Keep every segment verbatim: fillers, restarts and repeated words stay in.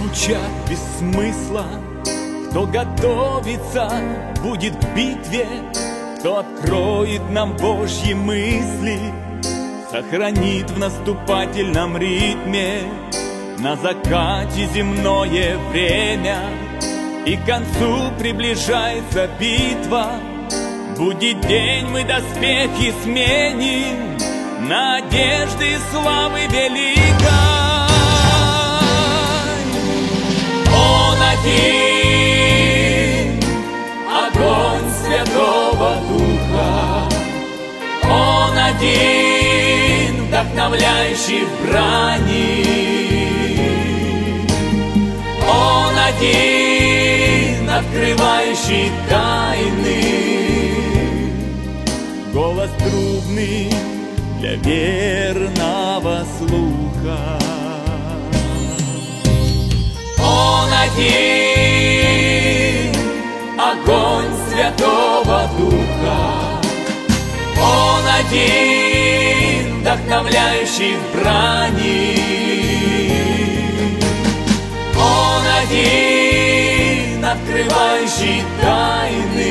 туча без смысла. Кто готовится, будет к битве, кто откроет нам Божьи мысли, сохранит в наступательном ритме на закате земное время. И к концу приближается битва, будет день, мы доспехи сменим, надежды и славы великой. Он один, огонь Святого Духа. Он один, вдохновляющий в брани. Он один, открывающий тайны. Голос трубный для верного слуха. Он один, огонь Святого Духа. Он один, вдохновляющий в брани. Он один, открывающий тайны.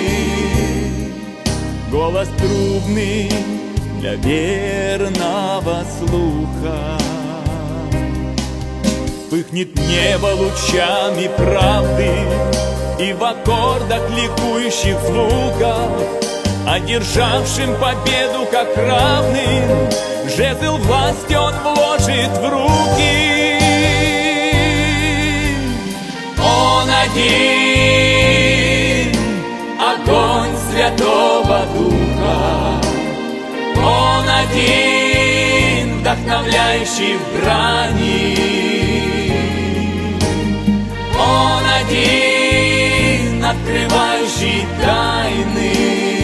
Голос трубный для верного слуха. Вспыхнет небо лучами правды, и в аккордах ликующих звуков одержавшим победу как равным жезл власти он вложит в руки. Он один, огонь Святого Духа. Он один, вдохновляющий в брани. Он один, открывающий тайны.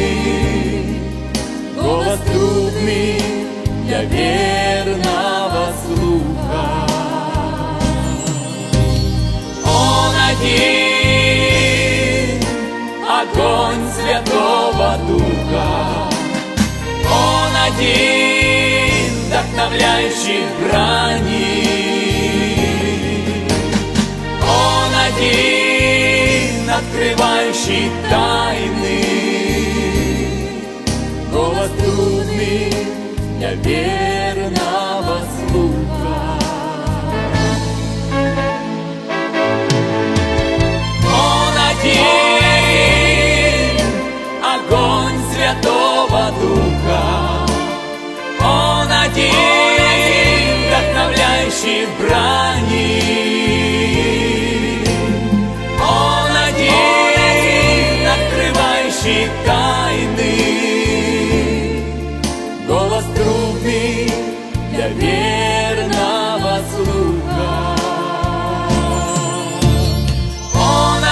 Голос трубный для верного слуха. Он один, огонь Святого Духа. Он один, вдохновляющий в брани. Он один, открывающий тайны. Голос трубный для верного слуха. Он один, огонь Святого Духа. Он один, вдохновляющий в брани. Он один, открывающий тайны. Голос трубный для верного слуха. Он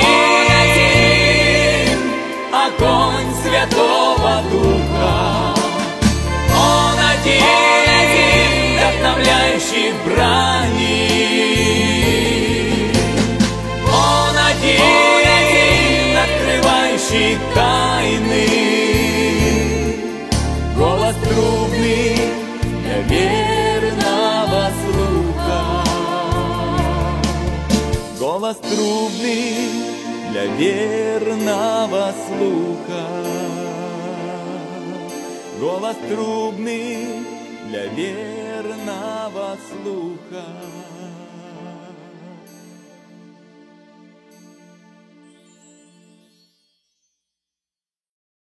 один, огонь Святого Духа. Он один, вдохновляющий в брани. Он один, открывающий тайны. Голос трубный для верного слуха. Голос трубный для верного слуха. Голос трубный для верного слуха.